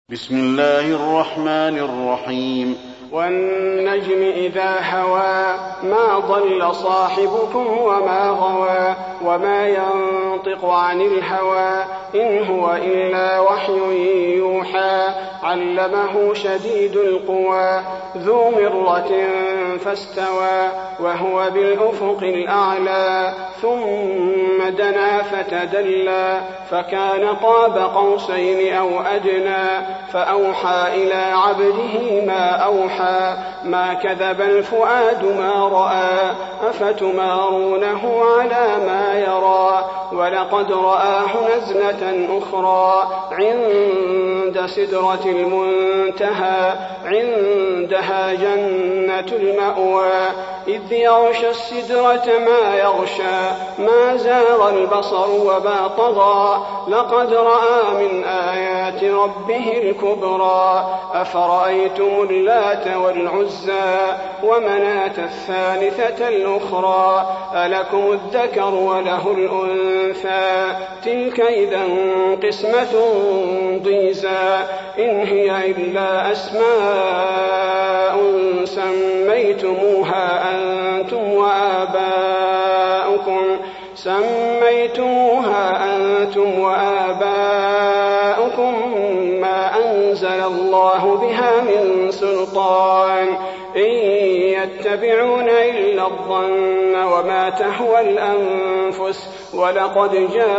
بسم الله الرحمن الرحيم. والنجم إذا هوى ما ضل صاحبكم وما غوى وما ينطق عن الهوى إن هو إلا وحي يوحى علمه شديد القوى ذو مرة فاستوى وهو بالأفق الأعلى ثم دنا فتدلى فكان قاب قوسين أو أدنى فأوحى إلى عبده ما أوحى ما كذب الفؤاد ما رأى أفتمارونه على ما يرى ولقد رآه نزلة أخرى عند سدرة المنتهى عندها جنة المأوى إذ يغشى السدرة ما يغشى ما زاغ البصر وما طغى لقد رأى من آيات ربه الكبرى أفرأيتم اللات والعزى ومناة الثالثة الأخرى ألكم الذكر وله الأنثى تلك إذا قسمة ضيزى إن هي إلا أسماء سميتموها أنتم وآباؤكم ما أنزل الله بها من سلطان إن يتبعون إلا الظن وما تهوى الأنفس ولقد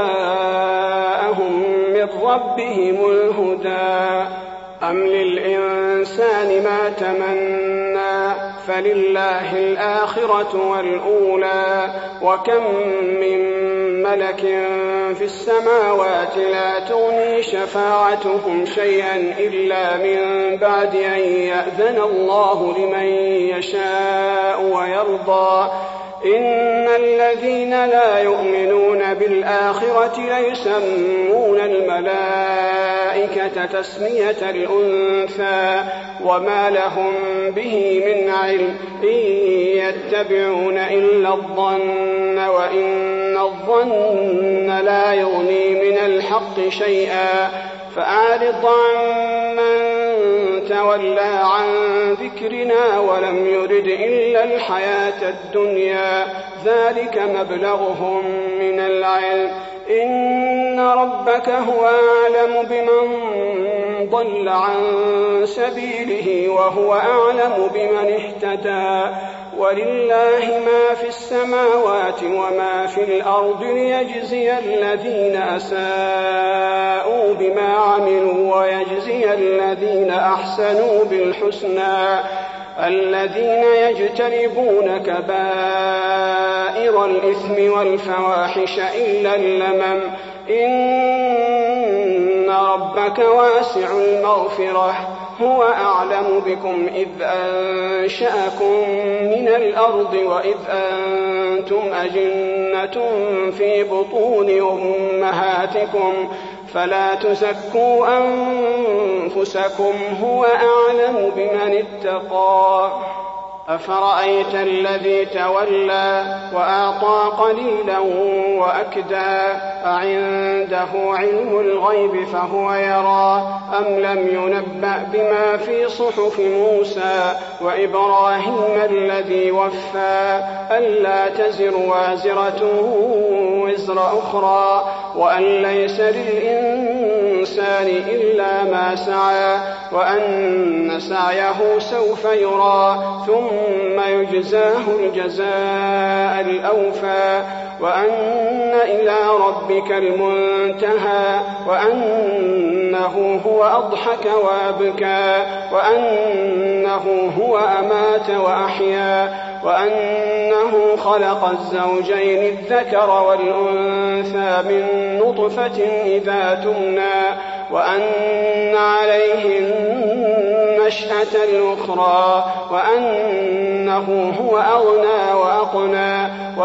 جاءهم من ربهم الهدى أم للإنسان ما تمنى فلله الآخرة والأولى وكم من ملك في السماوات لا تغني شفاعتهم شيئا إلا من بعد أن يأذن الله لمن يشاء ويرضى إن الذين لا يؤمنون بالآخرة ليسمون الملائكة تسمية الأنثى وما لهم به من علم إن يتبعون إلا الظن وإن الظن لا يغني من الحق شيئا فأعرض عمن تولى عن ذكرنا ولم يرد إلا الحياة الدنيا ذلك مبلغهم من العلم إن ربك هو أعلم بمن ضل عن سبيله وهو أعلم بمن اهتدى ولله ما في السماوات وما في الأرض ليجزي الذين أساءوا بما عملوا ويجزي الذين أحسنوا بالحسنى الذين يجتنبون كبائر الإثم والفواحش إلا اللمم إن ربك واسع المغفرة هو أعلم بكم إذ أنشأكم من الأرض وإذ أنتم أجنة في بطون أمهاتكم فلا تزكوا أنفسكم هو أعلم بمن اتقى أفرأيت الذي تولى وأعطى قليلا وأكدى أعنده علم الغيب فهو يرى أم لم ينبأ بما في صحف موسى وإبراهيم الذي وفى ألا تزر وازرة وزر أخرى وأن ليس للإنسان إلا ما سعى وأن سعيه سوف يرى ثم يجزاه الجزاء الأوفى وأن إلى ربك المنتهى وأنه هو أضحك وأبكى وأنه هو أمات وأحيا وأنه خلق الزوجين الذكر والأنثى من نطفة إذا تمنى وأن عليه النشأة الأخرى وأنه هو أغنى وأقنى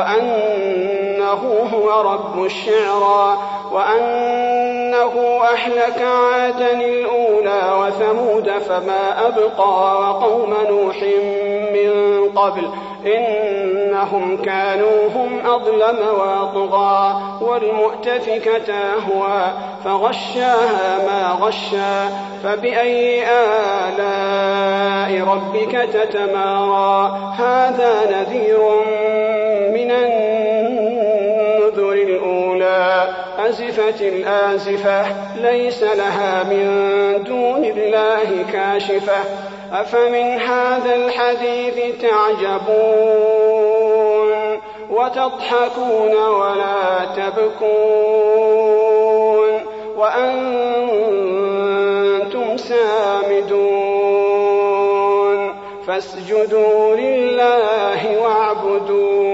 وأنه هو رب الشعرى وأنه أهلك عادا الأولى وثمود فما أبقى وقوم نوح من قبل إنهم كانوا هم أظلم وأطغى والمؤتفكة أهوى فغشاها ما غشى فبأي آلاء ربك تتمارى هذا نذير من النذر الأولى أزفت الآزفة ليس لها من دون الله كاشفة أفمن هذا الحديث تعجبون وتضحكون ولا تبكون وأنتم سامدون فاسجدوا لله واعبدوا